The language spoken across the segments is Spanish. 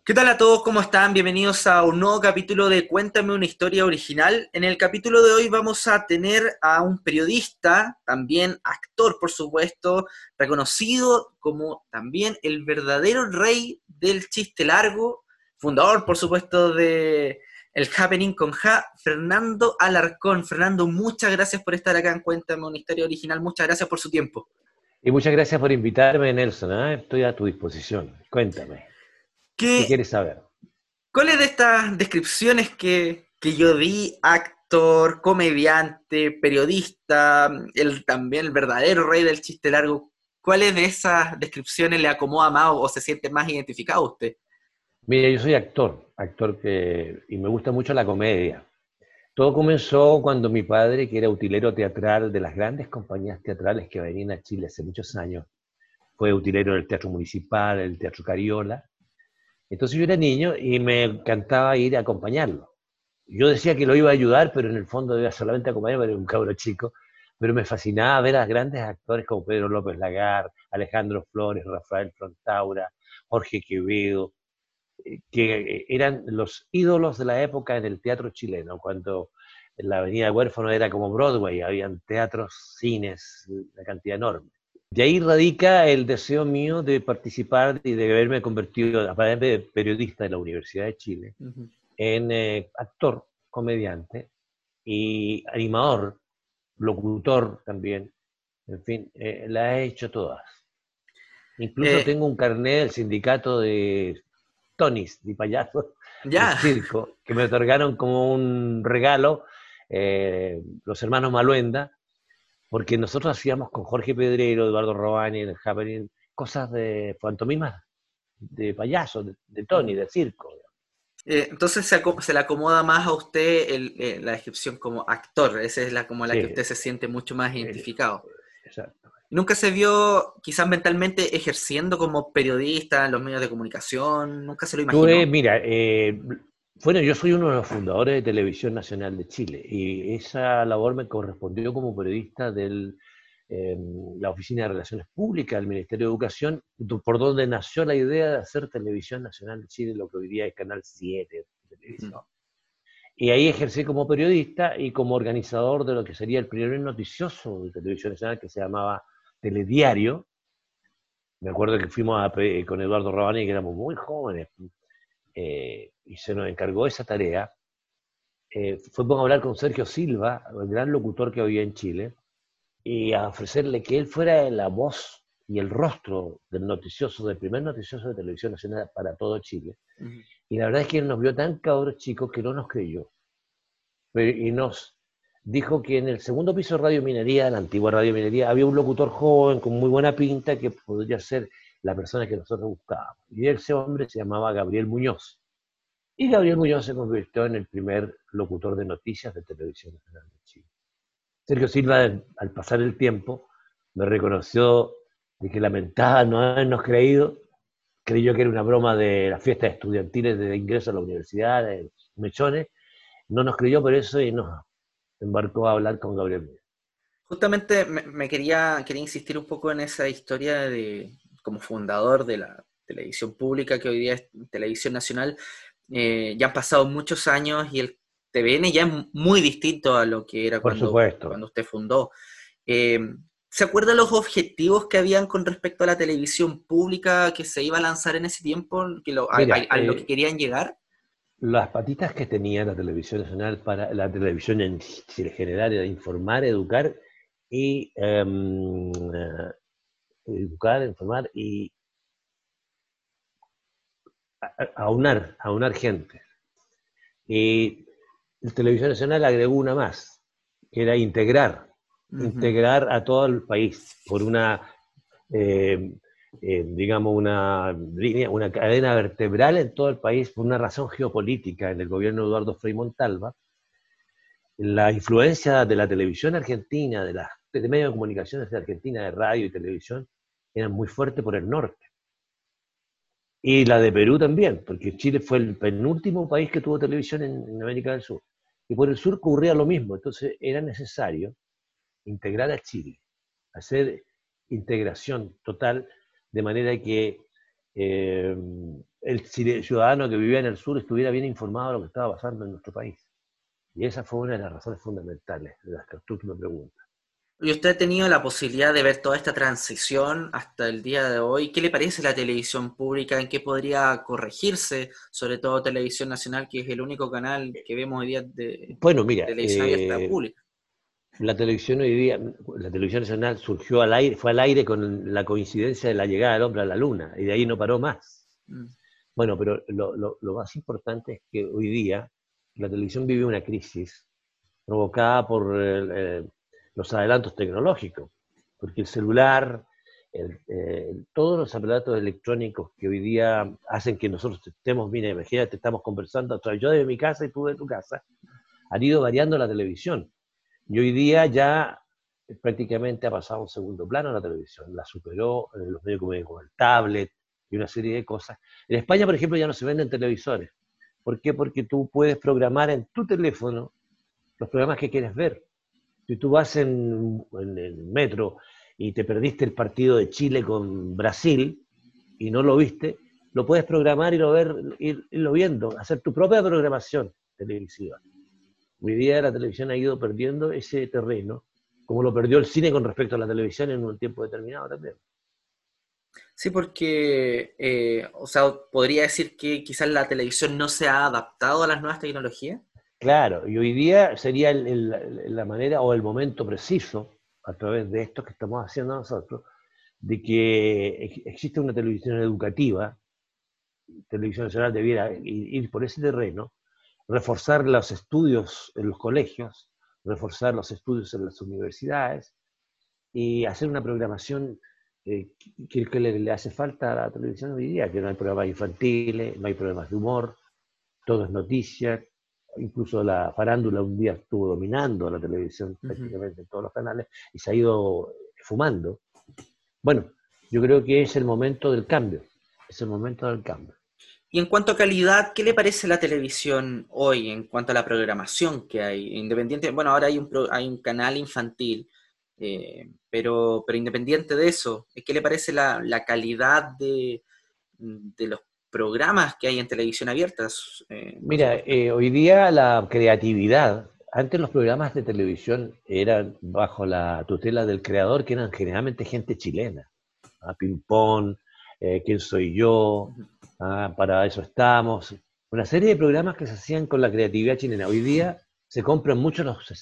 ¿Qué tal a todos? ¿Cómo están? Bienvenidos a un nuevo capítulo de Cuéntame una historia original. En el capítulo de hoy vamos a tener a un periodista, también actor, por supuesto, reconocido como también el verdadero rey del chiste largo, fundador, por supuesto, de El Happening con Fernando Alarcón. Fernando, muchas gracias por estar acá en Cuéntame una historia original. Muchas gracias por su tiempo. Y muchas gracias por invitarme, Nelson, ¿eh? Estoy a tu disposición. Cuéntame, ¿qué ¿Qué, quieres saber? ¿Cuáles de estas descripciones que yo di, actor, comediante, periodista, también el verdadero rey del chiste largo, cuáles de esas descripciones le acomoda más o se siente más identificado usted? Mira, yo soy y me gusta mucho la comedia. Todo comenzó cuando mi padre, que era utilero teatral de las grandes compañías teatrales que venían a Chile hace muchos años, fue utilero del Teatro Municipal, del Teatro Cariola. Entonces yo era niño y me encantaba ir a acompañarlo. Yo decía que lo iba a ayudar, pero en el fondo iba solamente a acompañarme, era un cabro chico. Pero me fascinaba ver a grandes actores como Pedro López Lagar, Alejandro Flores, Rafael Frontaura, Jorge Quevedo, que eran los ídolos de la época en el teatro chileno, cuando la Avenida Huérfano era como Broadway, habían teatros, cines, una cantidad enorme. De ahí radica el deseo mío de participar y de haberme convertido, aparte de periodista de la Universidad de Chile, Ujú. en actor, comediante y animador, locutor también. En fin, la he hecho todas. Incluso Eh, tengo un carnet del sindicato de Tonis, de payasos de ya, circo, que me otorgaron como un regalo los hermanos Maluenda, porque nosotros hacíamos con Jorge Pedrero, Eduardo Roani, el Happening, cosas de pantomimas de payasos, de Tony, de circo. entonces se le acomoda más a usted la descripción como actor, esa es como la que Sí, usted se siente mucho más eh, identificado. exacto. ¿Nunca se vio quizás mentalmente ejerciendo como periodista en los medios de comunicación? ¿Nunca se lo Tuve, imaginó? mira, bueno, yo soy uno de los fundadores de Televisión Nacional de Chile y esa labor me correspondió como periodista de la Oficina de Relaciones Públicas del Ministerio de Educación, por donde nació la idea de hacer Televisión Nacional de Chile, lo que hoy día es Canal 7 de Ujú. televisión. Y ahí ejercí como periodista y como organizador de lo que sería el primer noticioso de Televisión Nacional que se llamaba Telediario. Me acuerdo que fuimos con Eduardo Rabani, que éramos muy jóvenes, y se nos encargó esa tarea. Fuimos a hablar con Sergio Silva, el gran locutor que había en Chile, y a ofrecerle que él fuera la voz y el rostro del noticioso, del primer noticioso de Televisión Nacional para todo Chile. Ujú. Y la verdad es que él nos vio tan cabros chicos que no nos creyó. Y nos dijo que en el segundo piso de Radio Minería, la antigua Radio Minería, había un locutor joven con muy buena pinta que podría ser la persona que nosotros buscábamos. Y ese hombre se llamaba Gabriel Muñoz. Y Gabriel Muñoz se convirtió en el primer locutor de noticias de Televisión Nacional de Chile. Sergio Silva, al pasar el tiempo, me reconoció de que lamentaba no habernos creído, creyó que era una broma de las fiestas estudiantiles de ingreso a la universidad, de mechones, no nos creyó por eso y nos embarcó a hablar con Gabriel Muñoz. Justamente quería insistir un poco en esa historia de como fundador de la televisión pública que hoy día es Televisión Nacional. Ya han pasado muchos años y el TVN ya es muy distinto a lo que era Por supuesto. cuando usted fundó. Eh, ¿Se acuerda los objetivos que habían con respecto a la televisión pública que se iba a lanzar en ese tiempo, Mira, a lo que querían llegar? las patitas que tenía la televisión nacional para la televisión en general era informar, educar y educar, informar y aunar gente. Y la televisión nacional agregó una más, que era Ujú. integrar a todo el país por una, eh, digamos, una línea, una cadena vertebral en todo el país por una razón geopolítica en el gobierno de Eduardo Frei Montalva. La influencia de la televisión argentina, de medios de comunicaciones de Argentina, de radio y televisión, era muy fuerte por el norte. Y la de Perú también, porque Chile fue el penúltimo país que tuvo televisión en América del Sur. Y por el sur ocurría lo mismo, entonces era necesario integrar a Chile, hacer integración total, de manera que el ciudadano que vivía en el sur estuviera bien informado de lo que estaba pasando en nuestro país. Y esa fue una de las razones fundamentales de las que tú me preguntas. ¿Y usted ha tenido la posibilidad de ver toda esta transición hasta el día de hoy? ¿Qué le parece la televisión pública? ¿En qué podría corregirse? Sobre todo Televisión Nacional, que es el único canal que vemos hoy día de Bueno, mira, televisión abierta pública. la televisión hoy día, la televisión nacional surgió al aire, fue al aire con la coincidencia de la llegada del hombre a la luna, y de ahí no paró más. Mm. Bueno, pero lo más importante es que hoy día la televisión vive una crisis provocada por los adelantos tecnológicos, porque el celular, todos los aparatos electrónicos que hoy día hacen que nosotros estemos, mira, imagínate, estamos conversando, yo de mi casa y tú de tu casa, han ido variando la televisión. Y hoy día ya prácticamente ha pasado a un segundo plano la televisión, la superó en los medios como el tablet y una serie de cosas. En España, por ejemplo, ya no se venden televisores. ¿Por qué? Porque tú puedes programar en tu teléfono los programas que quieres ver. Si tú vas en el metro y te perdiste el partido de Chile con Brasil y no lo viste, lo puedes programar y irlo viendo, hacer tu propia programación televisiva. Hoy día la televisión ha ido perdiendo ese terreno, como lo perdió el cine con respecto a la televisión en un tiempo determinado también. Sí, porque, o sea, podría decir que quizás la televisión no se ha adaptado a las nuevas tecnologías. Claro, y hoy día sería la manera o el momento preciso, a través de esto que estamos haciendo nosotros, de que existe una televisión educativa. Televisión Nacional debiera ir por ese terreno, reforzar los estudios en los colegios, reforzar los estudios en las universidades y hacer una programación que le hace falta a la televisión hoy día, que no hay programas infantiles, no hay programas de humor, todo es noticia, incluso la farándula un día estuvo dominando la televisión Ujú. prácticamente en todos los canales y se ha ido fumando. Bueno, yo creo que es el momento del cambio, es el momento del cambio. Y en cuanto a calidad, ¿qué le parece la televisión hoy en cuanto a la programación que hay? Independiente, bueno, ahora hay un canal infantil, pero independiente de eso, ¿qué le parece la calidad de los programas que hay en televisión abiertas, por Mira, supuesto? hoy día la creatividad, antes los programas de televisión eran bajo la tutela del creador, que eran generalmente gente chilena. Ping Pong, ¿Quién soy yo? Ujú. Para eso estamos. Una serie de programas que se hacían con la creatividad chilena. Hoy día se compran mucho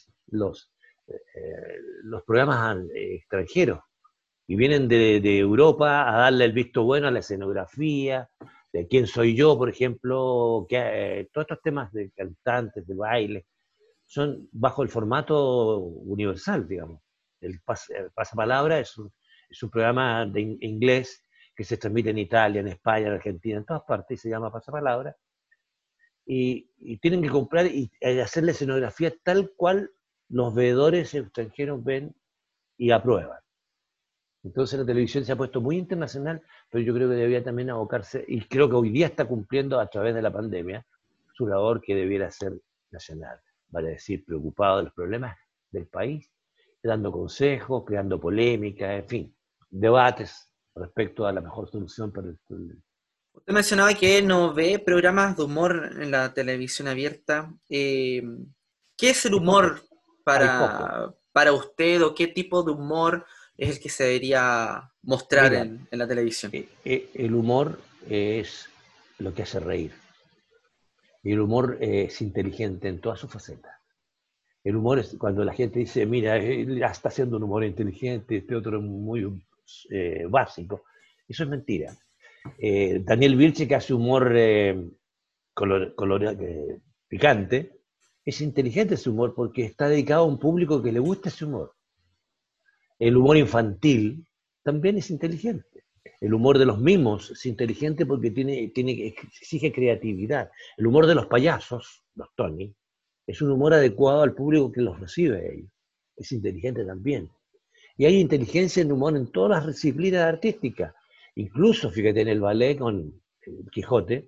los programas extranjeros y vienen de Europa a darle el visto bueno a la escenografía, de quién soy yo, por ejemplo, todos estos temas de cantantes, de baile, son bajo el formato universal, digamos. El Pasapalabra es un programa de inglés que se transmite en Italia, en España, en Argentina, en todas partes, y se llama Pasapalabra, y tienen que comprar y hacer la escenografía tal cual los veedores extranjeros ven y aprueban. Entonces la televisión se ha puesto muy internacional, pero yo creo que debería también abocarse, y creo que hoy día está cumpliendo a través de la pandemia, su labor que debiera ser nacional, vale decir, preocupado de los problemas del país, dando consejos, creando polémica, en fin, debates respecto a la mejor solución para el problema. Usted mencionaba que no ve programas de humor en la televisión abierta. ¿Qué es el Hay poco, humor hay poco. para usted o qué tipo de humor es el que se debería mostrar Mira, en la televisión? el humor es lo que hace reír, y el humor es inteligente en todas sus facetas. El humor es cuando la gente dice, mira, ya está haciendo un humor inteligente, este otro es muy básico. Eso es mentira. Daniel Vilche, que hace humor picante, es inteligente ese humor porque está dedicado a un público que le gusta ese humor. El humor infantil también es inteligente. El humor de los mimos es inteligente porque exige creatividad. El humor de los payasos, los Tony, es un humor adecuado al público que los recibe a ellos. Es inteligente también. Y hay inteligencia en humor en todas las disciplinas artísticas. Incluso, fíjate, en el ballet con el Quijote,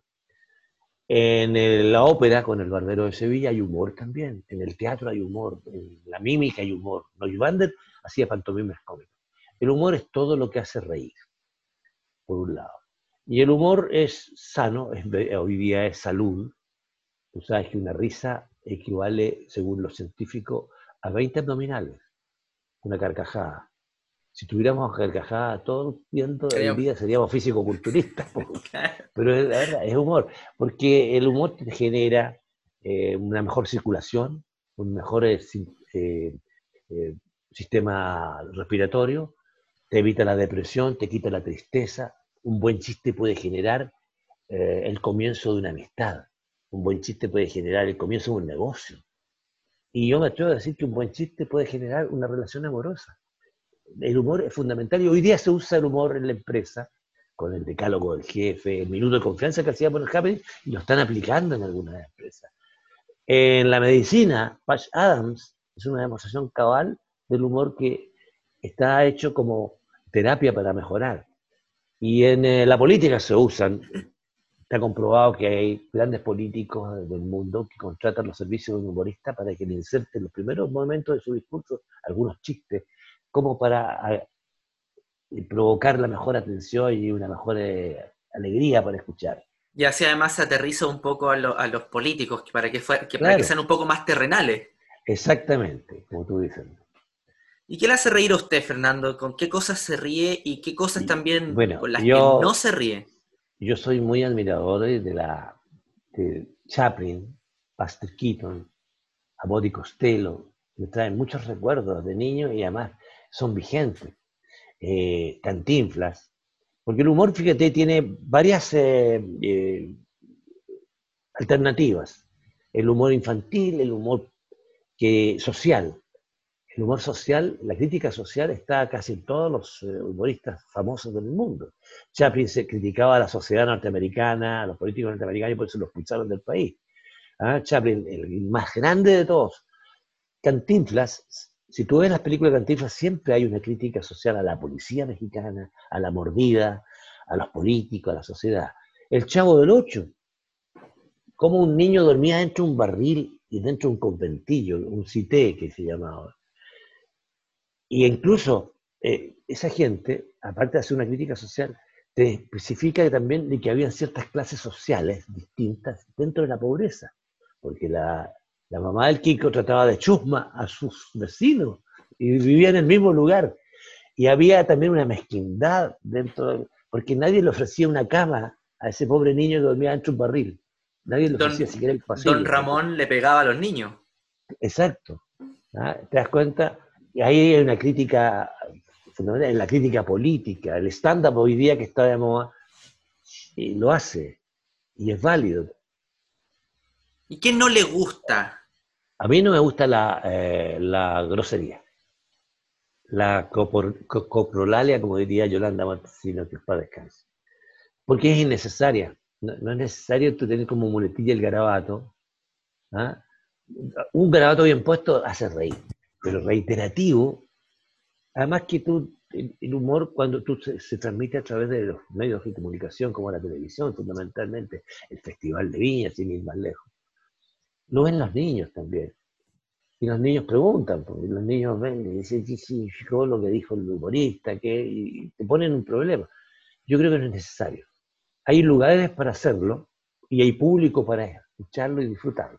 la ópera con el Barbero de Sevilla hay humor también. En el teatro hay humor. En la mímica hay humor. Neuwander hacía pantomimas cómicas. El humor es todo lo que hace reír, por un lado. Y el humor es sano, hoy día es salud. Tú sabes que una risa equivale, según los científicos, a 20 abdominales, una carcajada. Si tuviéramos carcajada todo el Sería- día seríamos físico-culturistas, Claro. pero la verdad es humor, porque el humor te genera una mejor circulación, un mejor eh, sistema respiratorio, te evita la depresión, te quita la tristeza. Un buen chiste puede generar el comienzo de una amistad. Un buen chiste puede generar el comienzo de un negocio. Y yo me atrevo a decir que un buen chiste puede generar una relación amorosa. El humor es fundamental y hoy día se usa el humor en la empresa, con el decálogo del jefe, el minuto de confianza que hacía por el Happening, y lo están aplicando en algunas empresas. En la medicina, Patch Adams es una demostración cabal del humor que está hecho como terapia para mejorar. Y en la política se usan. Está comprobado que hay grandes políticos del mundo que contratan los servicios de un humorista para que le inserte en los primeros momentos de su discurso algunos chistes, como para provocar la mejor atención y una mejor alegría para escuchar. Y así además se aterriza un poco a los políticos para que Claro, sean un poco más terrenales. exactamente, como tú dices. ¿Y qué le hace reír a usted, Fernando? ¿Con qué cosas se ríe y qué cosas también Bueno, con las que no se ríe? yo soy muy admirador de Chaplin, Buster Keaton, Abbott y Costello. Me traen muchos recuerdos de niño y además son vigentes. Cantinflas. Porque el humor, fíjate, tiene varias alternativas. El humor infantil, el humor social. El humor social, la crítica social está casi en todos los humoristas famosos del mundo. Chaplin se criticaba a la sociedad norteamericana, a los políticos norteamericanos y por eso los expulsaron del país. ¿Ah? Chaplin, el más grande de todos. Cantinflas, si tú ves las películas de Cantinflas, siempre hay una crítica social a la policía mexicana, a la mordida, a los políticos, a la sociedad. El Chavo del Ocho, como un niño dormía dentro de un barril y dentro de un conventillo, un cité que se llamaba. Y incluso esa gente, aparte de hacer una crítica social, te especifica también de que había ciertas clases sociales distintas dentro de la pobreza, porque la mamá del Kiko trataba de chusma a sus vecinos y vivía en el mismo lugar. Y había también una mezquindad porque nadie le ofrecía una cama a ese pobre niño que dormía dentro de un barril. Nadie le ofrecía Don, siquiera el Don pasillo. Ramón le pegaba a los niños. Exacto. ¿Ah? ¿Te das cuenta? Y ahí hay una crítica fundamental, en la crítica política. El stand-up hoy día que está de moda y lo hace y es válido. ¿Y qué no le gusta? A mí no me gusta la grosería, la coprolalia, como diría Yolanda Montesino, que para descanse. Porque es innecesaria. No es necesario tú tener como muletilla el garabato. ¿Ah? Un garabato bien puesto hace reír, pero reiterativo. Además que el humor cuando se transmite a través de los medios de comunicación, como la televisión, fundamentalmente, el Festival de Viña, sin ir más lejos, lo ven los niños también. Y los niños preguntan, porque los niños ven y dicen, ¿qué significó lo que dijo el humorista? Y te ponen un problema. Yo creo que no es necesario. Hay lugares para hacerlo y hay público para escucharlo y disfrutarlo.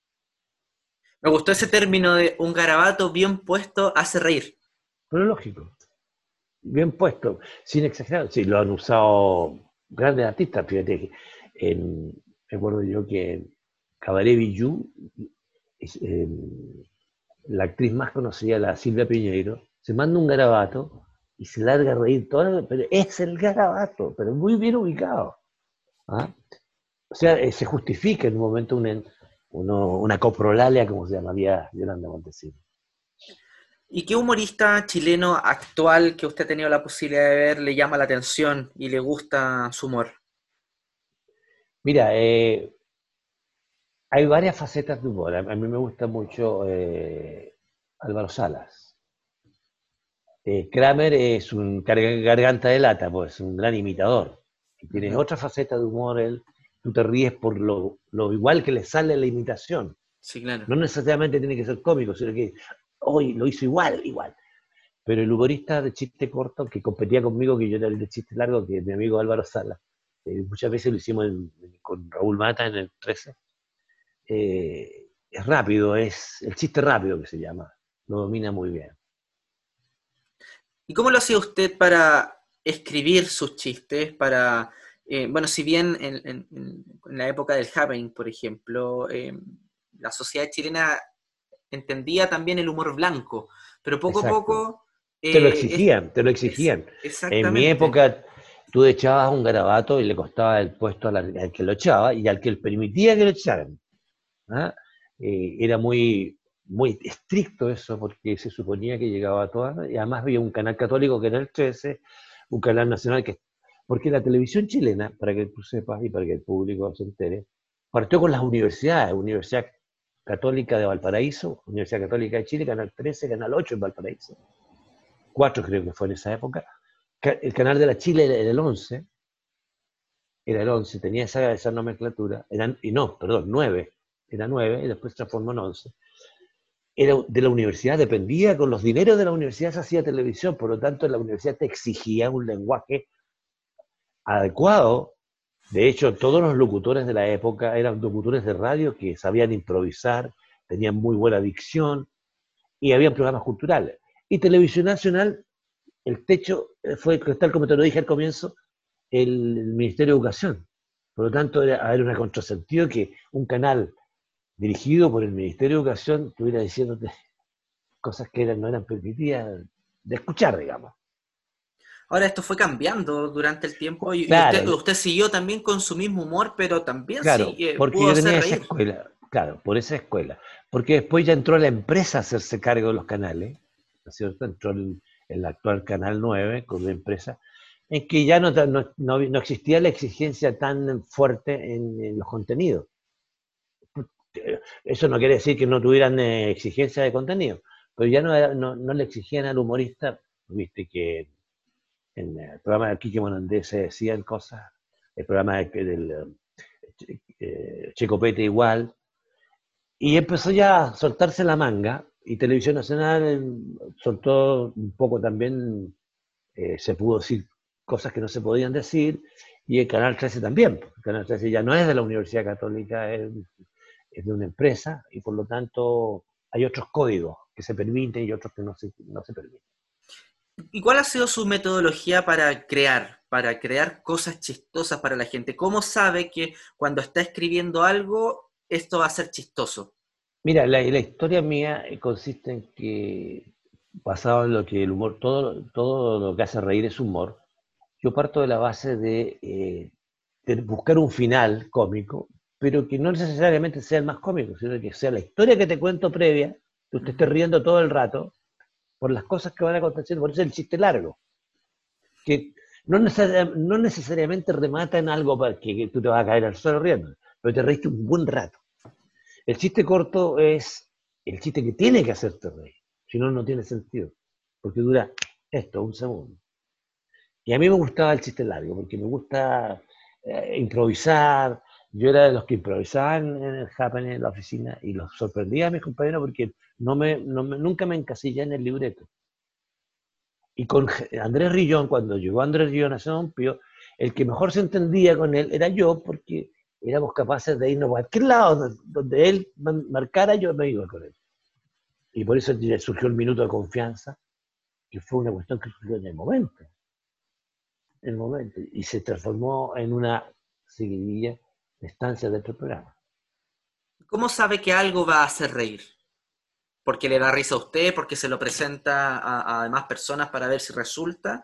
Me gustó ese término de un garabato bien puesto hace reír. Pero lógico, bien puesto, sin exagerar. Sí, lo han usado grandes artistas, fíjate que recuerdo yo que Cabaret Bijou, la actriz más conocida, la Silvia Piñeiro, se manda un garabato y se larga a reír todo, pero es el garabato, pero muy bien ubicado. ¿Ah? O sea, se justifica en un momento una coprolalia, como se llamaría Yolanda Montesino. ¿Y qué humorista chileno actual que usted ha tenido la posibilidad de ver le llama la atención y le gusta su humor? Mira, hay varias facetas de humor. A mí me gusta mucho Álvaro Salas. Kramer es un garganta de lata, pues, un gran imitador. Y tiene Ujú. otra faceta de humor, él. Tú te ríes por lo igual que le sale la imitación. Sí, claro. No necesariamente tiene que ser cómico, sino que hoy lo hizo igual, igual. Pero el humorista de chiste corto que competía conmigo, que yo era el de chiste largo, que es mi amigo Álvaro Salas, muchas veces lo hicimos con Raúl Mata en el 13. Es rápido, es el chiste rápido que se llama, lo domina muy bien. ¿Y cómo lo hacía usted para escribir sus chistes? Bueno, si bien en la época del happening, por ejemplo, la sociedad chilena entendía también el humor blanco, pero poco a Exacto. poco Te lo eh, exigían, te lo es exigían. En mi exactamente. época, tú echabas un garabato y le costaba el puesto al que lo echaba y al que le permitía que lo echaran. ¿Ah? Era muy estricto eso porque se suponía que llegaba a todas, y además había un canal católico que era el 13, un canal nacional que... Porque la televisión chilena, para que tú sepas y para que el público se entere, partió con las universidades, Universidad Católica de Valparaíso, Universidad Católica de Chile, Canal 13, Canal 8 en Valparaíso, 4 creo que fue en esa época, el canal de la Chile era el 11 tenía esa nomenclatura, y no, perdón, 9 era 9 y después se transformó en 11. Era de la universidad, dependía, con los dineros de la universidad se hacía televisión, por lo tanto la universidad te exigía un lenguaje adecuado. De hecho, todos los locutores de la época eran locutores de radio que sabían improvisar, tenían muy buena dicción y había programas culturales. Y Televisión Nacional, el techo fue, tal como te lo dije al comienzo, el Ministerio de Educación. Por lo tanto, era un contrasentido que un canal dirigido por el Ministerio de Educación estuviera diciéndote cosas que no eran permitidas de escuchar, digamos. Ahora esto fue cambiando durante el tiempo y Claro, usted siguió también con su mismo humor, pero también sí claro, porque pudo yo hacer tenía esa reír. escuela, claro, por esa escuela. Porque después ya entró la empresa a hacerse cargo de los canales, ¿no es cierto? Entró el actual Canal 9 con una empresa, en que ya no existía la exigencia tan fuerte en los contenidos. Eso no quiere decir que no tuvieran exigencia de contenido, pero ya no le exigían al humorista, viste que en el programa de Quique Monandés se decían cosas, el programa del Checopete igual, y empezó ya a soltarse la manga, y Televisión Nacional soltó un poco también, se pudo decir cosas que no se podían decir, y el Canal 13 también, el Canal 13 ya no es de la Universidad Católica, es de una empresa, y por lo tanto hay otros códigos que se permiten y otros que no se permiten. ¿Y cuál ha sido su metodología para crear cosas chistosas para la gente? ¿Cómo sabe que cuando está escribiendo algo, esto va a ser chistoso? Mira, la historia mía consiste en que, basado en lo que el humor, todo lo que hace reír es humor, yo parto de la base de buscar un final cómico, pero que no necesariamente sea el más cómico, sino que sea la historia que te cuento previa, que usted esté Ujú. riendo todo el rato por las cosas que van aconteciendo, por eso es el chiste largo, que no necesariamente remata en algo para que tú te vas a caer al suelo riendo, pero te reíste un buen rato. El chiste corto es el chiste que tiene que hacerte reír, si no, no tiene sentido, porque dura un segundo. Y a mí me gustaba el chiste largo, porque me gusta improvisar. Yo era de los que improvisaban en el happening en la oficina y los sorprendía a mis compañeros porque nunca me encasillé en el libreto. Y con Andrés Rillón, cuando llegó Andrés Rillón a San Pío, el que mejor se entendía con él era yo, porque éramos capaces de irnos a cualquier lado donde él marcara, yo me iba con él. Y por eso surgió el minuto de confianza, que fue una cuestión que surgió en el momento, y se transformó en una seguidilla de estancias dentro del programa. ¿Cómo sabe que algo va a hacer reír? ¿Porque le da risa a usted? ¿Porque se lo presenta a demás personas para ver si resulta?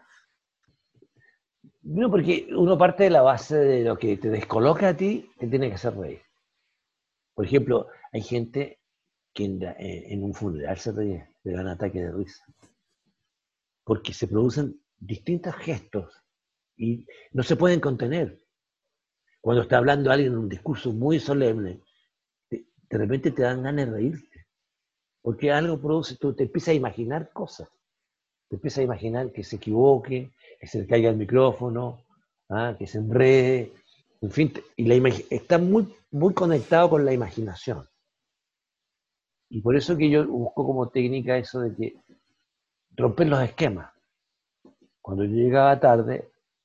No, porque uno parte de la base de lo que te descoloca a ti, te tiene que hacer reír. Por ejemplo, hay gente que en un funeral se ríe, le dan ataque de risa, porque se producen distintos gestos y no se pueden contener. Cuando está hablando alguien en un discurso muy solemne, de repente te dan ganas de reírte, porque algo produce, tú te empiezas a imaginar cosas, te empiezas a imaginar que se equivoque, que se le caiga el micrófono, que se enrede, en fin, está muy, muy conectado con la imaginación. Y por eso que yo busco como técnica eso de que romper los esquemas. Cuando yo llegaba tarde,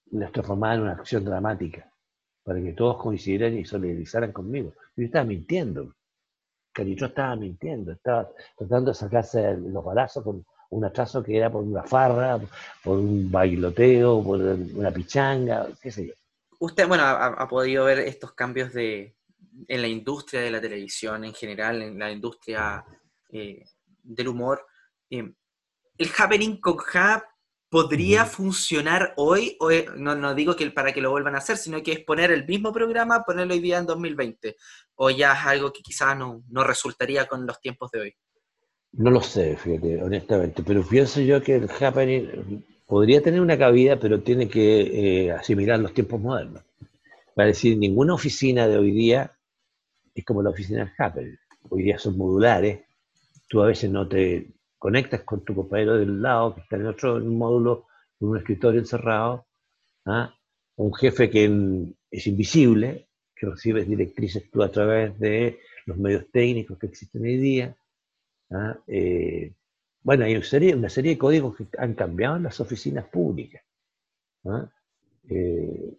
las transformaba en una acción dramática, para que todos coincidieran y solidarizaran conmigo. Yo estaba mintiendo, Carichó estaba mintiendo, estaba tratando de sacarse los balazos con un atraso que era por una farra, por un bailoteo, por una pichanga, qué sé yo. Usted, bueno, ha podido ver estos cambios en la industria de la televisión en general, en la industria del humor. Eh, ¿El happening con Ja podría Ujú. funcionar hoy? No digo que para que lo vuelvan a hacer, sino que es poner el mismo programa, ponerlo hoy día en 2020. ¿O ya es algo que quizás no resultaría con los tiempos de hoy? No lo sé, fíjate, honestamente, pero pienso yo que el happening podría tener una cabida, pero tiene que asimilar los tiempos modernos. Para decir, ninguna oficina de hoy día es como la oficina del happening. Hoy día son modulares, tú a veces no te conectas con tu compañero del lado, que está en un módulo, en un escritorio encerrado, ¿ah? Un jefe que es invisible, que recibes directrices tú a través de los medios técnicos que existen hoy día. ¿Ah? Bueno, hay una serie de códigos que han cambiado en las oficinas públicas. ¿Ah? Eh,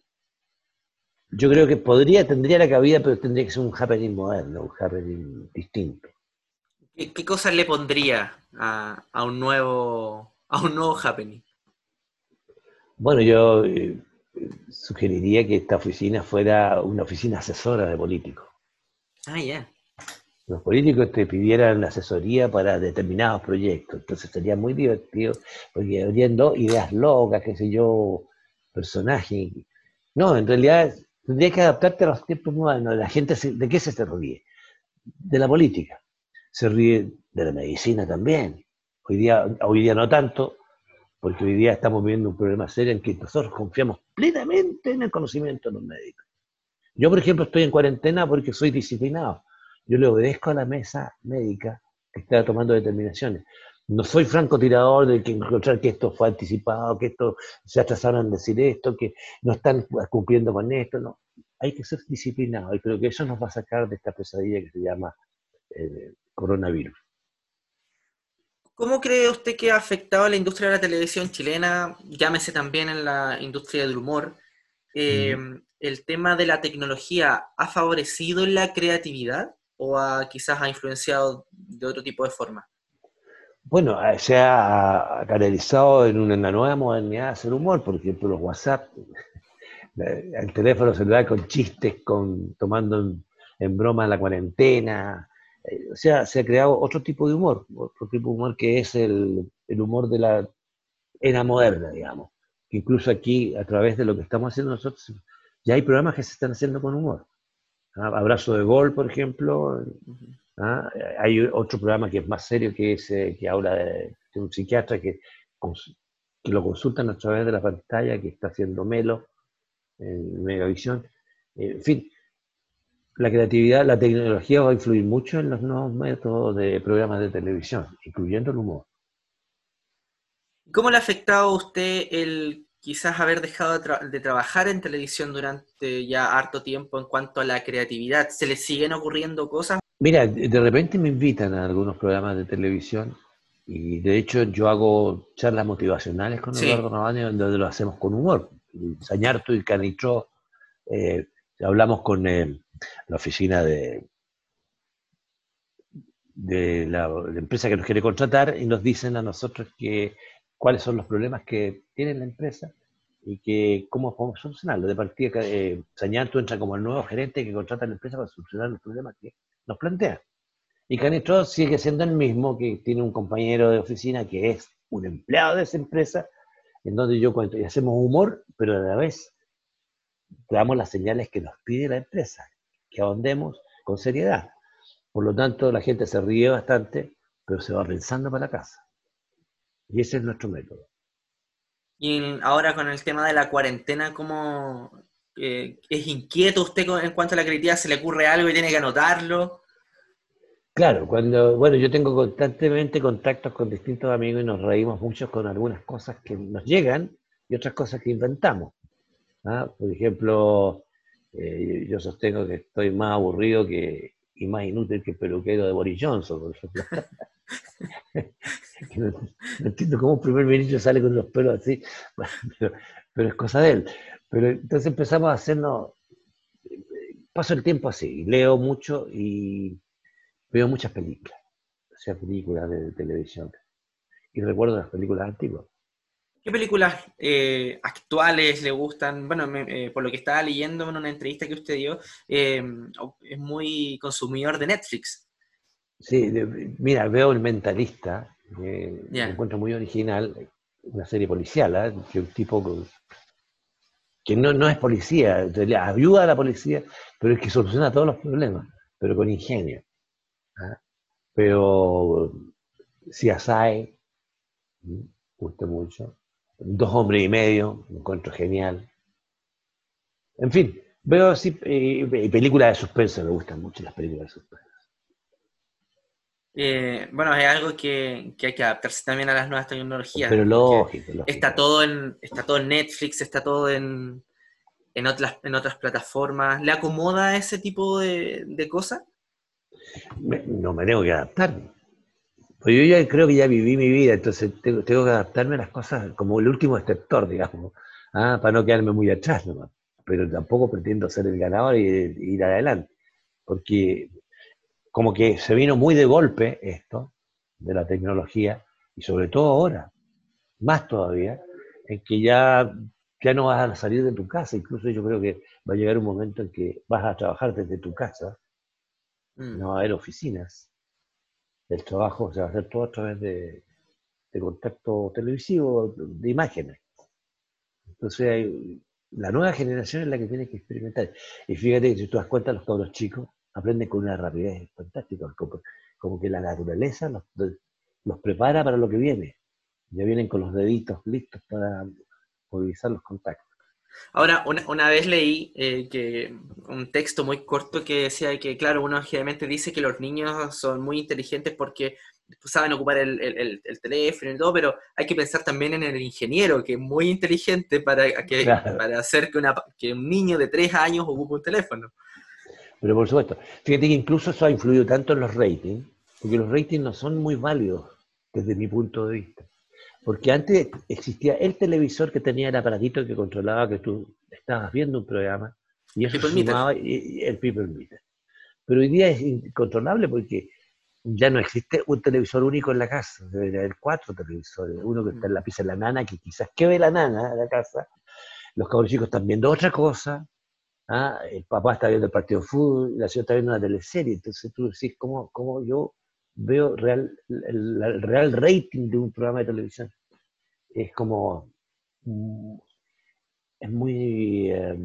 yo creo que tendría la cabida, pero tendría que ser un happening moderno, un happening distinto. ¿Qué cosas le pondría a un nuevo happening? Bueno, yo sugeriría que esta oficina fuera una oficina asesora de políticos. Ah, ya. Los políticos te pidieran asesoría para determinados proyectos, entonces sería muy divertido, porque habrían ideas locas, qué sé yo, personajes. No, en realidad tendrías que adaptarte a los tiempos modernos. La gente, ¿de qué se ríe? De la política. Se ríe de la medicina también. Hoy día no tanto, porque hoy día estamos viendo un problema serio en que nosotros confiamos plenamente en el conocimiento de los médicos. Yo, por ejemplo, estoy en cuarentena porque soy disciplinado. Yo le obedezco a la mesa médica que está tomando determinaciones. No soy francotirador de que encontrar que esto fue anticipado, que esto se atrasaron en decir esto, que no están cumpliendo con esto. No, hay que ser disciplinado y creo que eso nos va a sacar de esta pesadilla que se llama coronavirus. ¿Cómo cree usted que ha afectado a la industria de la televisión chilena, llámese también en la industria del humor, eh, Mm. el tema de la tecnología ha favorecido la creatividad o quizás ha influenciado de otro tipo de forma? Bueno, se ha canalizado en una nueva modernidad de hacer humor, por ejemplo, los WhatsApp, el teléfono celular con chistes, tomando en broma la cuarentena. O sea, se ha creado otro tipo de humor que es el humor de la era moderna, digamos. Que incluso aquí, a través de lo que estamos haciendo nosotros, ya hay programas que se están haciendo con humor. ¿Ah? Abrazo de Gol, por ejemplo. Ujú. ¿Ah? Hay otro programa que es más serio, que habla de un psiquiatra que lo consultan a través de la pantalla, que está haciendo Melo en Megavisión. En fin, la creatividad, la tecnología va a influir mucho en los nuevos métodos de programas de televisión, incluyendo el humor. ¿Cómo le ha afectado a usted el quizás haber dejado de trabajar en televisión durante ya harto tiempo en cuanto a la creatividad? ¿Se le siguen ocurriendo cosas? Mira, de repente me invitan a algunos programas de televisión y de hecho yo hago charlas motivacionales con Sí. Eduardo Rabani donde lo hacemos con humor. Sañarto y Canitró, eh, hablamos con la oficina de la empresa que nos quiere contratar y nos dicen a nosotros cuáles son los problemas que tiene la empresa y cómo podemos solucionarlo. De partida, Sañarto entra como el nuevo gerente que contrata a la empresa para solucionar los problemas que nos plantea. Y Canestro sigue siendo el mismo, que tiene un compañero de oficina que es un empleado de esa empresa, en donde yo cuento y hacemos humor, pero a la vez damos las señales que nos pide la empresa, que ahondemos con seriedad. Por lo tanto, la gente se ríe bastante, pero se va pensando para la casa. Y ese es nuestro método. Y ahora con el tema de la cuarentena, ¿cómo es inquieto usted en cuanto a la creatividad? ¿Se le ocurre algo y tiene que anotarlo? Claro, bueno, yo tengo constantemente contactos con distintos amigos y nos reímos mucho con algunas cosas que nos llegan y otras cosas que inventamos. ¿Ah? Por ejemplo, yo sostengo que estoy más aburrido y más inútil que el peluquero de Boris Johnson, por ejemplo. Que no entiendo cómo un primer ministro sale con los pelos así. Bueno, pero es cosa de él. Pero entonces empezamos a hacernos, paso el tiempo así, leo mucho y veo muchas películas, o sea, películas de televisión. Y recuerdo las películas antiguas. ¿Qué películas actuales le gustan? Bueno, por lo que estaba leyendo en una entrevista que usted dio, es muy consumidor de Netflix. Sí, mira, veo El Mentalista, lo Ya. encuentro muy original, una serie policial, ¿eh? Que un tipo que no es policía, en realidad ayuda a la policía, pero es que soluciona todos los problemas, pero con ingenio. ¿Ah? Pero CSI, me gusta mucho. Dos hombres y medio, me encuentro genial. En fin, veo así, películas de suspenso, me gustan mucho las películas de suspenso. Bueno, es algo que hay que adaptarse también a las nuevas tecnologías, Pero porque lógico, lógico. está todo en Netflix, está todo en otras plataformas. ¿Le acomoda ese tipo de cosas? No me tengo que adaptar. Pues yo ya creo que ya viví mi vida, entonces tengo que adaptarme a las cosas como el último exceptor, digamos, para no quedarme muy atrás nomás. Pero tampoco pretendo ser el ganador y ir adelante, porque como que se vino muy de golpe esto de la tecnología, y sobre todo ahora, más todavía, en que ya no vas a salir de tu casa, incluso yo creo que va a llegar un momento en que vas a trabajar desde tu casa, Mm. no va a haber oficinas, el trabajo se va a hacer todo a través de contacto televisivo, de imágenes. Entonces la nueva generación es la que tiene que experimentar. Y fíjate que si tú das cuenta, los cabros chicos aprenden con una rapidez fantástica, como que la naturaleza los prepara para lo que viene. Ya vienen con los deditos listos para movilizar los contactos. Ahora, una vez leí que un texto muy corto que decía que, claro, uno generalmente dice que los niños son muy inteligentes porque saben ocupar el teléfono y todo, pero hay que pensar también en el ingeniero, que es muy inteligente Claro, para hacer que un niño de 3 años ocupe un teléfono. pero por supuesto, fíjate que incluso eso ha influido tanto en los ratings, porque los ratings no son muy válidos desde mi punto de vista. Porque antes existía el televisor que tenía el aparatito que controlaba que tú estabas viendo un programa y El eso people se meter. sumaba y el people meter. Pero hoy día es incontrolable porque ya no existe un televisor único en la casa, debe haber cuatro televisores, uno que está en la pieza de la nana, que quizás que ve la nana de la casa, los cabros chicos están viendo otra cosa, el papá está viendo el partido de fútbol, la señora está viendo una teleserie, entonces tú decís, ¿cómo yo veo el real rating de un programa de televisión? Es como, mm, es muy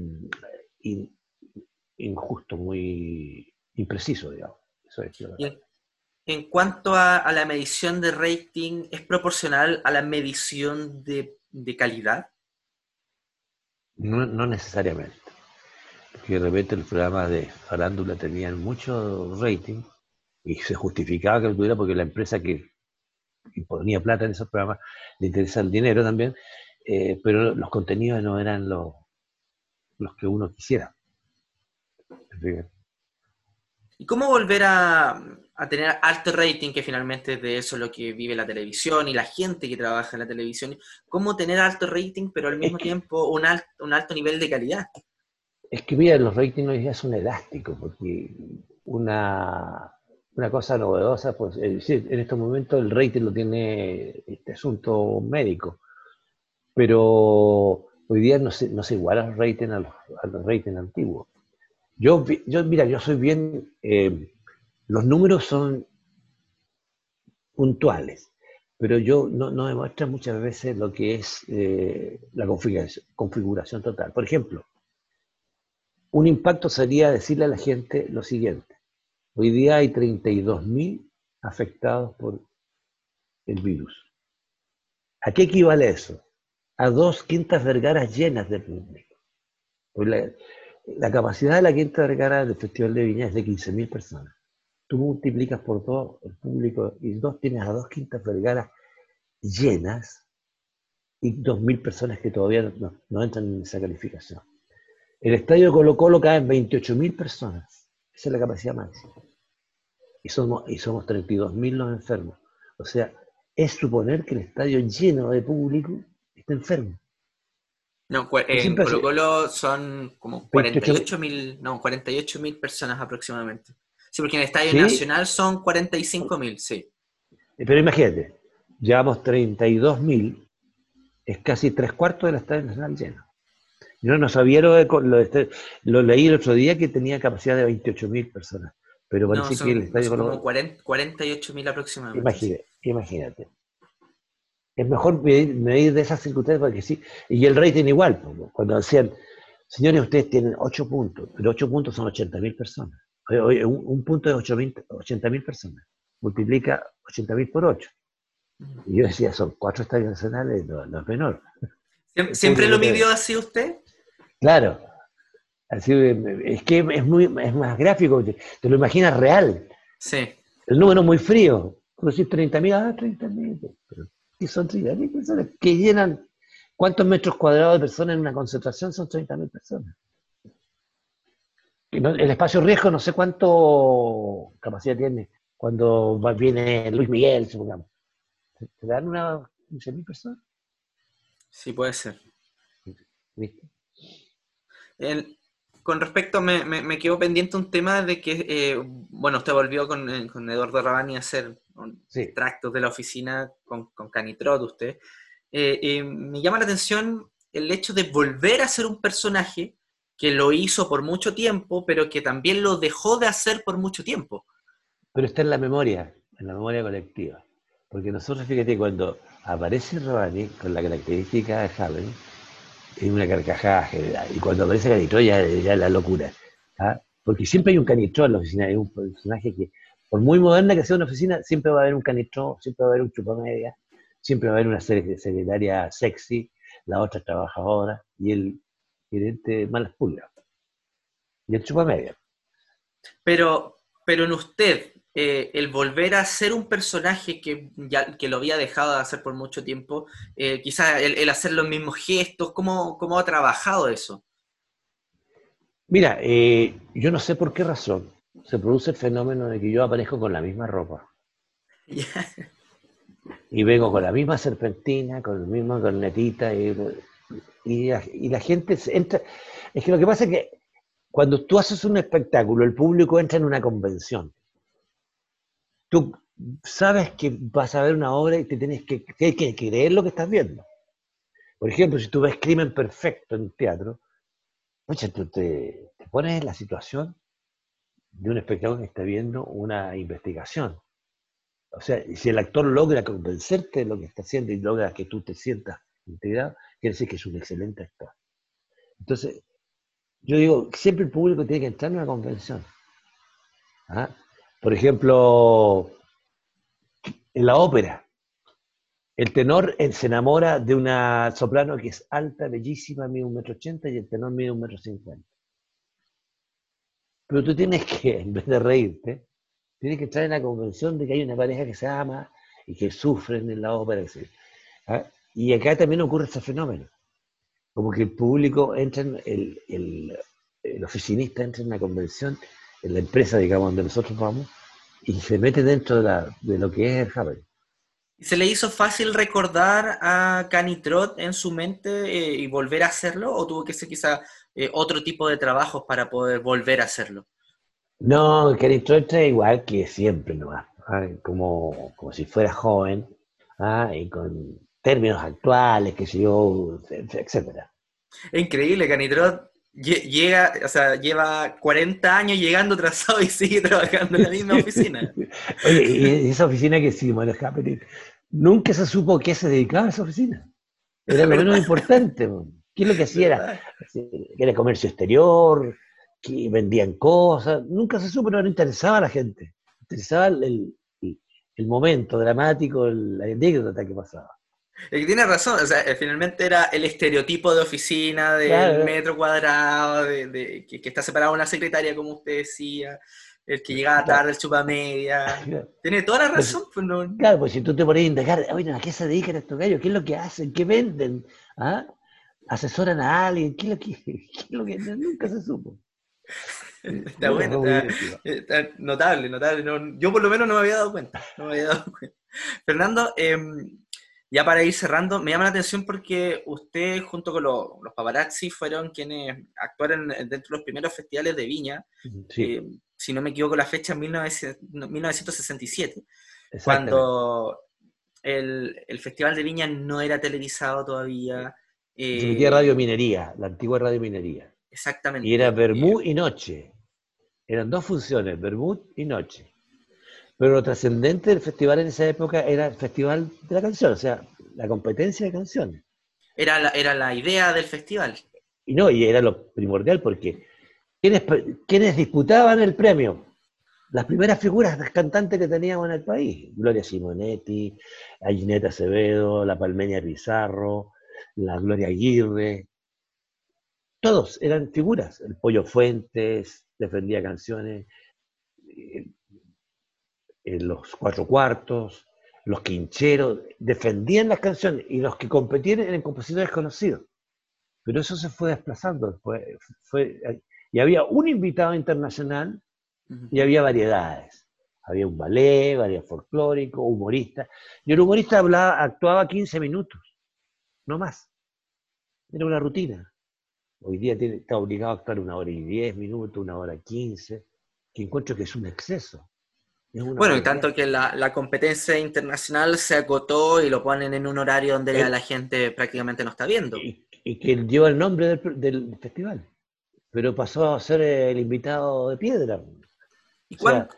in- injusto, muy impreciso, digamos. Eso es la Y verdad. en cuanto a la medición de rating, ¿es proporcional a la medición de calidad? No necesariamente, porque de repente los programas de farándula tenían mucho rating y se justificaba que lo tuviera porque la empresa que ponía plata en esos programas le interesa el dinero también, pero los contenidos no eran los que uno quisiera. Fíjate. ¿Y cómo volver a tener alto rating, que finalmente es de eso lo que vive la televisión y la gente que trabaja en la televisión? ¿Cómo tener alto rating, pero al Es mismo que, tiempo un alto nivel de calidad? es que mira, los ratings hoy día son elásticos, porque una, una cosa novedosa, pues sí, en estos momentos el rating lo tiene este asunto médico, pero hoy día no se iguala el rating a los ratings antiguos. Mira, yo soy bien, los números son puntuales, pero yo no demuestra muchas veces lo que es la configuración total. Por ejemplo, un impacto sería decirle a la gente lo siguiente. Hoy día hay 32.000 afectados por el virus. ¿A qué equivale eso? A dos Quintas Vergaras llenas de público. Pues la capacidad de la Quinta Vergara del Festival de Viña es de 15.000 personas. Tú multiplicas por dos el público y tienes a dos Quintas Vergaras llenas y 2.000 personas que todavía no entran en esa calificación. El estadio Colo-Colo cae en 28.000 personas. Esa es la capacidad máxima. Y somos 32.000 los enfermos. O sea, es suponer que el estadio lleno de público está enfermo. No, Y en siempre así, Colo-Colo son como 28.000. 48.000, no, 48.000 personas aproximadamente. Sí, porque en el Estadio Sí, Nacional son 45.000, sí. pero imagínate, llevamos 32.000, es casi tres cuartos del Estadio Nacional lleno. Yo no sabía lo leí el otro día que tenía capacidad de 28.000 personas, pero No, parece que el son, no, estadio son como Colo, 48.000 aproximadamente, sí. imagínate. Es mejor medir de esas circunstancias porque sí. Y el rating igual, pues, cuando decían, señores, ustedes tienen 8 puntos, pero 8 puntos son 80.000 personas. Oye, un punto es 80.000 personas. Multiplica 80.000 por 8. Y yo decía, son 4 estadios nacionales, no es menor. El ¿Siempre lo público te... midió así usted? Claro, así, es que es más gráfico, te lo imaginas real. Sí. El número muy frío. Tú decís 30.000, 30.000. Pero ¿qué son 30.000 personas? Que llenan. ¿Cuántos metros cuadrados de personas en una concentración? Son 30.000 personas. El espacio riesgo no sé cuánto capacidad tiene cuando viene Luis Miguel, supongamos. ¿Te dan unas 15.000 personas? Sí, puede ser. ¿Viste? El- con respecto, me quedó pendiente un tema de que, bueno, usted volvió con Eduardo Rabani a hacer Sí. extractos de la oficina con Canitrot, usted. Me llama la atención el hecho de volver a ser un personaje que lo hizo por mucho tiempo, pero que también lo dejó de hacer por mucho tiempo. Pero está en la memoria colectiva. Porque nosotros, fíjate, cuando aparece Robani con la característica de Halloween, es una carcajada general. Y cuando aparece Canitrot ya es la locura. ¿Ah? Porque siempre hay un Canitrot en la oficina, hay un personaje que, por muy moderna que sea una oficina, siempre va a haber un Canitrot, siempre va a haber un chupamedia, siempre va a haber una secretaria sexy, la otra trabajadora y el gerente malas pulgas. Y el chupamedia. Pero en usted, el volver a ser un personaje que lo había dejado de hacer por mucho tiempo, quizás el hacer los mismos gestos, ¿cómo ha trabajado eso? Mira, yo no sé por qué razón se produce el fenómeno de que yo aparezco con la misma ropa y vengo con la misma serpentina, con la misma cornetita y la gente entra. Es que lo que pasa es que cuando tú haces un espectáculo, el público entra en una convención. Tú sabes que vas a ver una obra y te tienes que creer lo que estás viendo. Por ejemplo, si tú ves Crimen Perfecto en teatro, oye, tú te pones en la situación de un espectador que está viendo una investigación. O sea, si el actor logra convencerte de lo que está haciendo y logra que tú te sientas integrado, quiere decir que es un excelente actor. Entonces, yo digo, siempre el público tiene que entrar en una convención. ¿Ah? Por ejemplo, en la ópera, el tenor se enamora de una soprano que es alta, bellísima, mide 1,80 m y el tenor mide 1,50 m. Pero tú tienes que, en vez de reírte, tienes que entrar en la convención de que hay una pareja que se ama y que sufren en la ópera. ¿Ah? Y acá también ocurre este fenómeno. Como que el público entra, el oficinista entra en una convención, en la empresa, digamos, donde nosotros vamos, y se mete dentro de lo que es el Hubble. ¿Se le hizo fácil recordar a Canitrot en su mente y volver a hacerlo? ¿O tuvo que ser quizá otro tipo de trabajos para poder volver a hacerlo? No, el Caristo entra igual que siempre nomás, ¿ah? Como si fuera joven, ¿ah? Y con términos actuales, que sé yo, etcétera. Es increíble, Canitrot llega, o sea, lleva 40 años llegando atrasado y sigue trabajando en la misma oficina. Oye, y esa oficina que sí manejaba, nunca se supo a qué se dedicaba esa oficina. Era lo menos ¿Verdad? importante. Po. ¿Qué es lo que hacía? ¿Verdad? Era comercio exterior, que vendían cosas. Nunca se supo, no le interesaba a la gente. Interesaba el momento dramático, la anécdota que pasaba. Es que tiene razón, o sea, finalmente era el estereotipo de oficina, del Claro, metro cuadrado, que está separado de una secretaria, como usted decía, el que llegaba tarde, el chupamedia. claro. Tiene toda la Pues, razón, pues no. claro, pues si tú te pones a indagar, oye, ¿a qué se dedican estos gallos? ¿Qué es lo que hacen? ¿Qué venden? ¿Ah? ¿Asesoran a alguien? ¿Qué es lo que, qué es lo que nunca se supo? Está Nunca bueno, fue muy divertido. está notable, notable. Yo por lo menos no me había dado cuenta. No me había dado cuenta. Fernando, Ya para ir cerrando, me llama la atención porque usted junto con los paparazzi fueron quienes actuaron dentro de los primeros festivales de Viña, Sí, si no me equivoco la fecha, en 1967, exactamente. cuando el Festival de Viña no era televisado todavía. Se emitía Radio eh, Minería, la antigua Radio Minería. Y era exactamente. Bermú y Noche. Eran dos funciones, Bermú y Noche. Pero lo trascendente del festival en esa época era el festival de la canción, o sea, la competencia de canciones. Era la idea del festival. Y no, y era lo primordial porque ¿quiénes, quiénes disputaban el premio? Las primeras figuras cantantes que teníamos en el país. Gloria Simonetti, Gineta Acevedo, la Palmeña Pizarro, la Gloria Aguirre. Todos eran figuras. El Pollo Fuentes defendía canciones, eh, los Cuatro Cuartos, los Quincheros, defendían las canciones y los que competían eran compositores conocidos. Pero eso se fue desplazando después. Fue, y había un invitado internacional y había variedades. Había un ballet, ballet folclórico, humorista. Y el humorista actuaba 15 minutos, no más. Era una rutina. Hoy día está obligado a actuar 1 hora y 10 minutos, 1 hora 15, que encuentro que es un exceso. Es una Bueno, y barbaridad. tanto que la competencia internacional se acotó y lo ponen en un horario donde ya Él, la gente prácticamente no está viendo. y que él lleva el nombre del festival, pero pasó a ser el invitado de piedra. O ¿Y sea,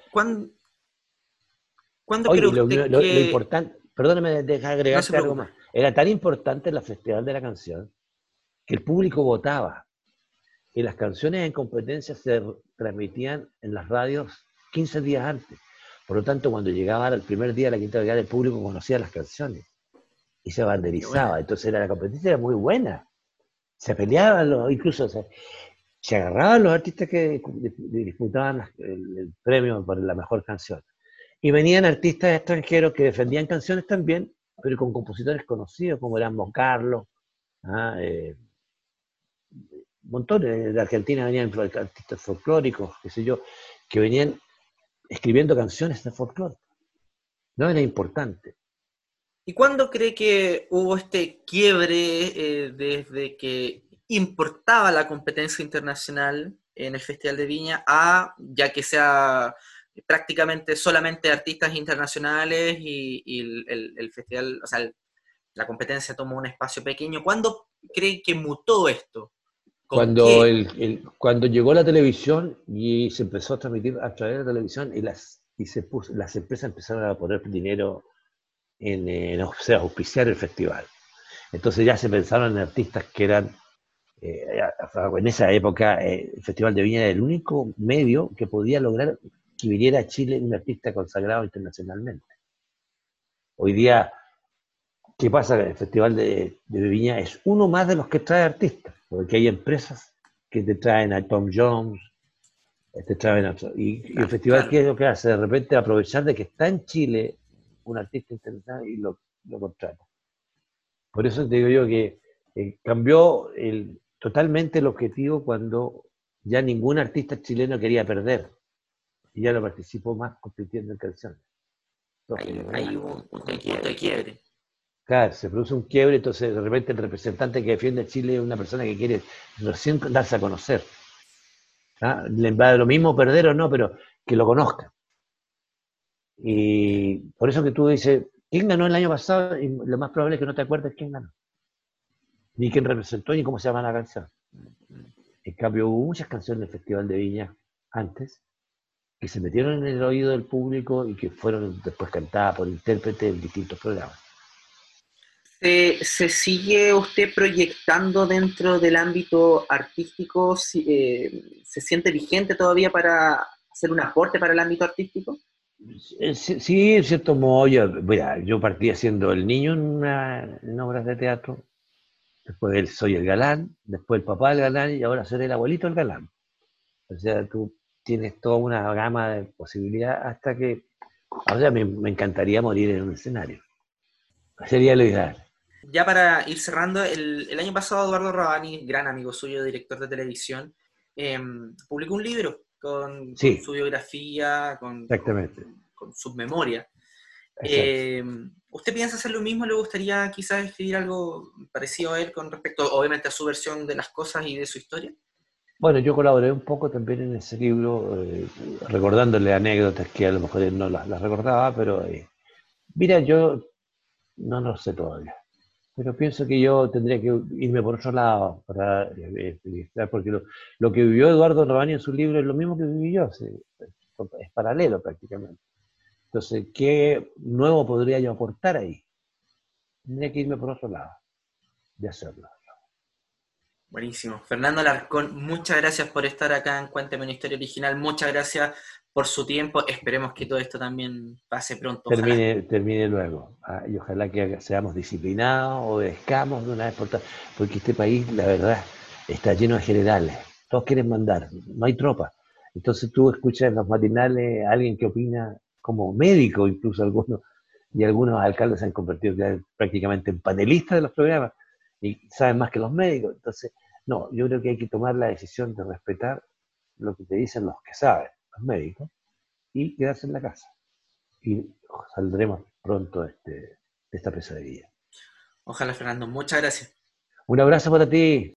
cuándo cree oye, usted lo que... importante, perdóname, deja No se agregarte algo preocupe. más. Era tan importante la Festival de la Canción que el público votaba y las canciones en competencia se transmitían en las radios 15 días antes. Por lo tanto, cuando llegaba el primer día de la quinta brigada, el público conocía las canciones y se Qué buena. banderizaba. Entonces la competencia era muy buena. Se peleaban, incluso se agarraban los artistas que disputaban el premio por la mejor canción. Y venían artistas extranjeros que defendían canciones también, pero con compositores conocidos como eran Carlos, ¿ah? Montones de Argentina venían artistas folclóricos, qué sé yo, que venían escribiendo canciones de folclore. No era importante. ¿Y cuándo cree que hubo este quiebre desde que importaba la competencia internacional en el Festival de Viña a ya que sea prácticamente solamente artistas internacionales y el festival, o sea, la competencia tomó un espacio pequeño? ¿Cuándo cree que mutó esto? ¿Con qué? Cuando llegó la televisión y se empezó a transmitir a través de la televisión las empresas empezaron a poner dinero o sea, auspiciar el festival. Entonces ya se pensaron en artistas que eran, eh, en esa época, el Festival de Viña era el único medio que podía lograr que viniera a Chile un artista consagrado internacionalmente. Hoy día, ¿qué pasa? El Festival de Viña es uno más de los que trae artistas, porque hay empresas que te traen a Tom Jones, te traen y el festival, Claro. ¿qué es lo que hace? De repente aprovechar de que está en Chile un artista internacional y lo contrata. Por eso te digo yo que cambió totalmente el objetivo cuando ya ningún artista chileno quería perder y ya no participó más compitiendo en canciones. Todo se eliminó. Hay un punto de quiebre. Claro, se produce un quiebre, entonces de repente el representante que defiende a Chile es una persona que quiere recién darse a conocer. ¿Ah? Le va de lo mismo perder o no, pero que lo conozca. Y por eso que tú dices, ¿quién ganó el año pasado? Y lo más probable es que no te acuerdes quién ganó, ni quién representó, ni cómo se llama la canción. En cambio, hubo muchas canciones del Festival de Viña antes que se metieron en el oído del público y que fueron después cantadas por intérpretes en distintos programas. ¿Se sigue usted proyectando dentro del ámbito artístico? ¿Se siente vigente todavía para hacer un aporte para el ámbito artístico? Sí, sí, en cierto modo, mira, yo partí siendo el niño en obras de teatro, después soy el galán, después el papá del galán y ahora seré el abuelito del galán. O sea, tú tienes toda una gama de posibilidades hasta que, o sea, me encantaría morir en un escenario. Sería lo ideal. Ya para ir cerrando, el año pasado Eduardo Rabani, gran amigo suyo, director de televisión, publicó un libro con su Sí, biografía, exactamente. con su memoria. Exacto. Eh, ¿Usted piensa hacer lo mismo? ¿Le gustaría quizás escribir algo parecido a él con respecto, obviamente, a su versión de las cosas y de su historia? Bueno, yo colaboré un poco también en ese libro, recordándole anécdotas que a lo mejor él no las recordaba, pero mira, yo no lo sé todavía. Pero pienso que yo tendría que irme por otro lado para ilustrar, porque lo que vivió Eduardo Rabani en su libro es lo mismo que viví yo, sí, es paralelo prácticamente. Entonces, ¿qué nuevo podría yo aportar ahí? Tendría que irme por otro lado de hacerlo. Buenísimo. Fernando Alarcón, muchas gracias por estar acá en Cuéntame una historia original. Muchas gracias por su tiempo. Esperemos que todo esto también pase pronto, ojalá. Termine luego. Y ojalá que seamos disciplinados, obedezcamos de una vez por todas, porque este país, la verdad, está lleno de generales. Todos quieren mandar, no hay tropa. Entonces tú escuchas en los matinales a alguien que opina como médico, incluso algunos, y algunos alcaldes se han convertido ya prácticamente en panelistas de los programas y saben más que los médicos. Entonces, no, yo creo que hay que tomar la decisión de respetar lo que te dicen los que saben, los médicos, y quedarse en la casa y saldremos pronto de esta pesadilla. Ojalá, Fernando. Muchas gracias. Un abrazo para ti.